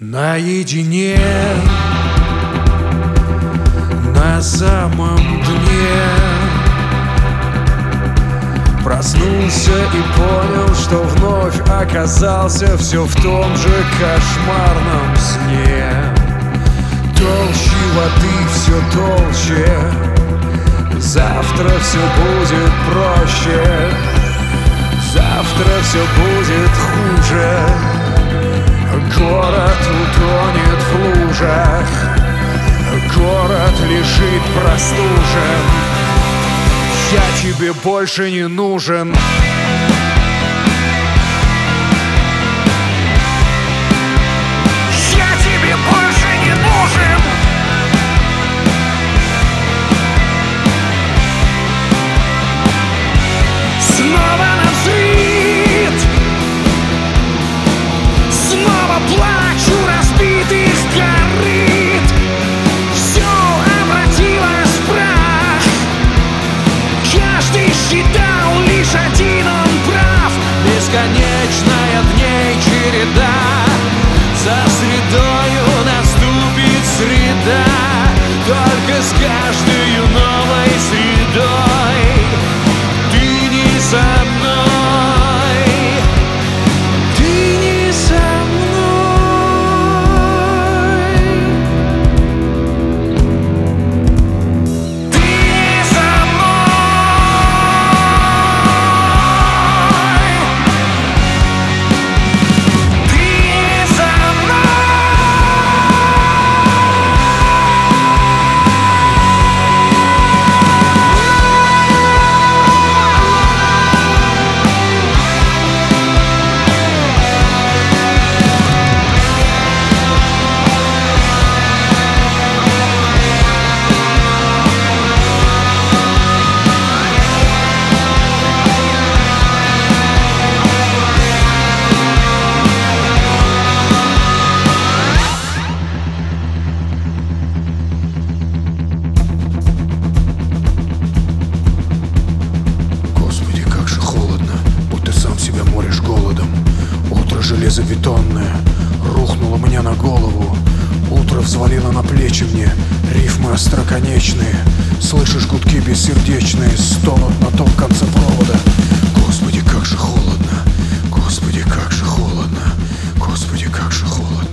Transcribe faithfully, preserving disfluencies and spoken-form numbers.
Наедине, на самом дне. Проснулся и понял, что вновь оказался все в том же кошмарном сне. Толще воды все толще, завтра все будет проще, завтра все будет хуже. Город утонет в лужах, город лежит простужен. Я тебе больше не нужен. Я тебе больше не нужен. Снова навзрыд, снова плачу разбитых корыт. Все обратилось в прах. Каждый считал лишь один он прав. Бесконечная дней череда, за средою наступит среда. Только с каждой новой средой ты не со мной, ты не со мной, ты не со железобетонное рухнуло мне на голову. Утро взвалило на плечи мне рифмы остроконечные. Слышишь гудки бессердечные, стонут на том конце провода. Господи, как же холодно, Господи, как же холодно, Господи, как же холодно.